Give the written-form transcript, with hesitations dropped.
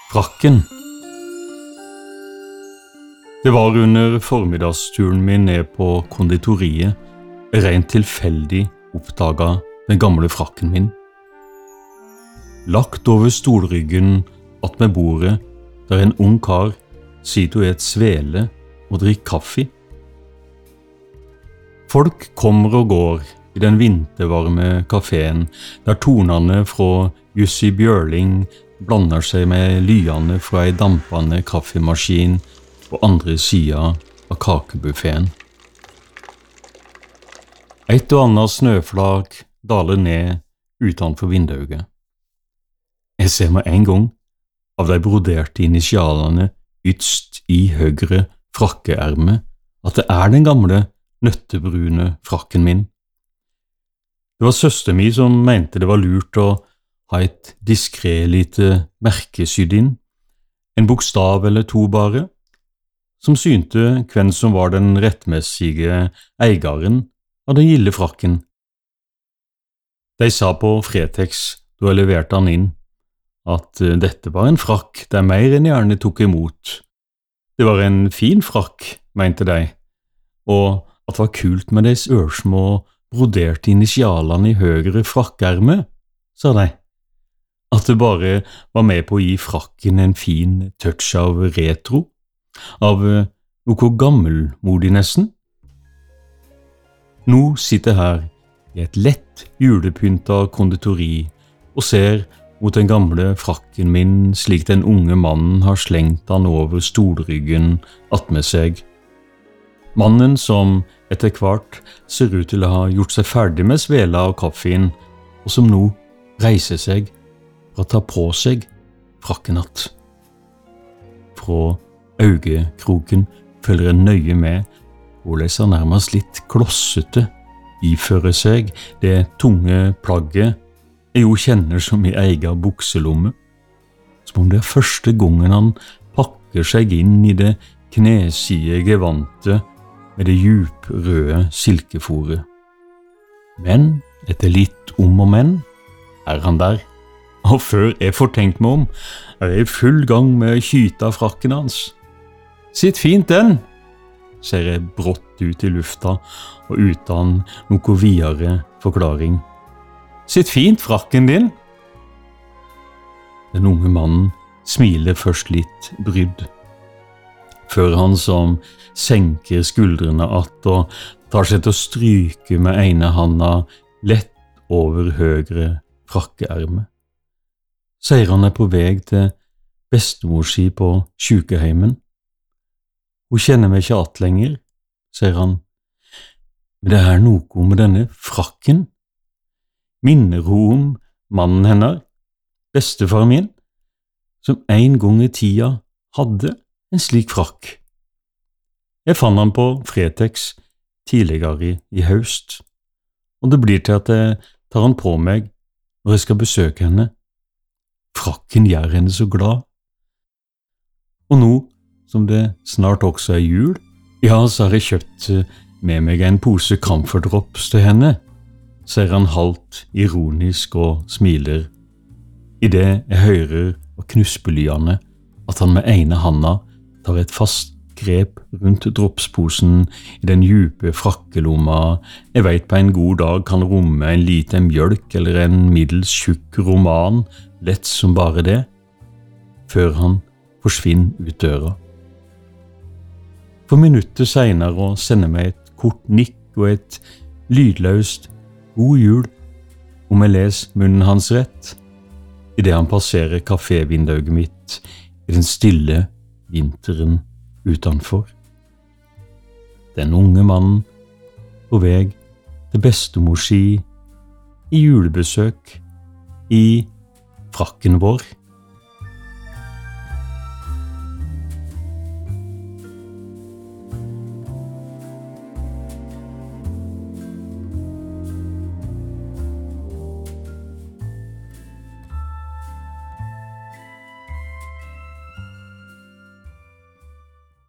Frakken. Det var under formiddagsturen min ned på konditoriet rent tilfeldig oppdaget den gamle frakken min. Lagt over stolryggen att med bordet, der en ung kar sitter i et svele og drikker kaffe. Folk kommer og går i den vintervarme kaféen, der tonene fra Jussi Bjørling blander seg med lyene fra en dampende kaffemaskin på andre siden av kakebuffeten. Et og annet snøflak daler ned utenfor vinduet. Jeg ser med en gang av de broderte initialene ytst i høyre frakkeerme at det er den gamle nøttebrune frakken min. Det var søster mi som mente det var lurt å ha et diskret lite merke sydd inn, en bokstav eller to bare, som synte hvem som var den rettmessige eieren av den gilde frakken. De sa på Fretex, da jeg leverte han inn, at dette var en frakk der mer enn gjerne tok imot. Det var en fin frakk, mente de, og at det var kult med deres ørsmå broderte initialene i høyre frakkerme, sa de. At det bare var med på å gi frakken en fin touch av retro, av noe gammelmodig nesten. Nå sitter jeg her i et lett julepynta konditori og ser mot den gamle frakken min slik den unge mannen har slengt han over stolryggen attmed seg. Mannen som etter hvert ser ut til å ha gjort seg ferdig med svela og kaffen, og som nå reiser seg for å ta på seg frakken att. Fra øyekroken følger jeg nøye med hvordan han nærmest litt klossete ifører seg det tunge plagget jeg jo kjenner som i egen bukselomme, som om det er første gangen han pakker seg inn i det knesige gevantet med det djuprøde silkeforet. Men etter litt om og men er han der, og før jeg får tenkt meg om, er jeg i full gang med å kyte av frakken hans. Sitt fint den, ser jeg brått ut i lufta og uten noe videre forklaring. Sitt fint frakken din. Den unge mannen smiler først litt brydd, før han som senker skuldrene att og tar seg til å stryke med ene handa lett over høyre frakkeerme. Sier han er på vei til bestemor si på sykeheimen. Hun kjenner meg ikke att lenger, sier han, men det er noe med denne frakken. Minner hun om mannen hennes, bestefar min, som en gang i tida hadde en slik frakk. Jeg fant han på Fretex tidligere i høst, og det blir til at jeg tar han på meg når jeg skal besøke henne. Frakken gjør henne så glad. Og nå, som det snart også er jul, ja, så har jeg kjøpt med meg en pose Comfort Drops til henne, ser han halvt ironisk og smiler. I det jeg hører og knuspelyene at han med ene handa tar et fast grep rundt dropsposen i den djupe frakkelomma jeg vet på en god dag kan romme en liten mjølk eller en middels tjukk roman, lett som bare det, før han forsvinner ut døra. For minutter senere sender meg et kort nikk og et lydløst god jul om jeg leser munnen hans rett, i det han passerer kafévinduet mitt i den stille vinteren utenfor. Den unge mannen på vei til bestemor si i julebesøk i frakken vår.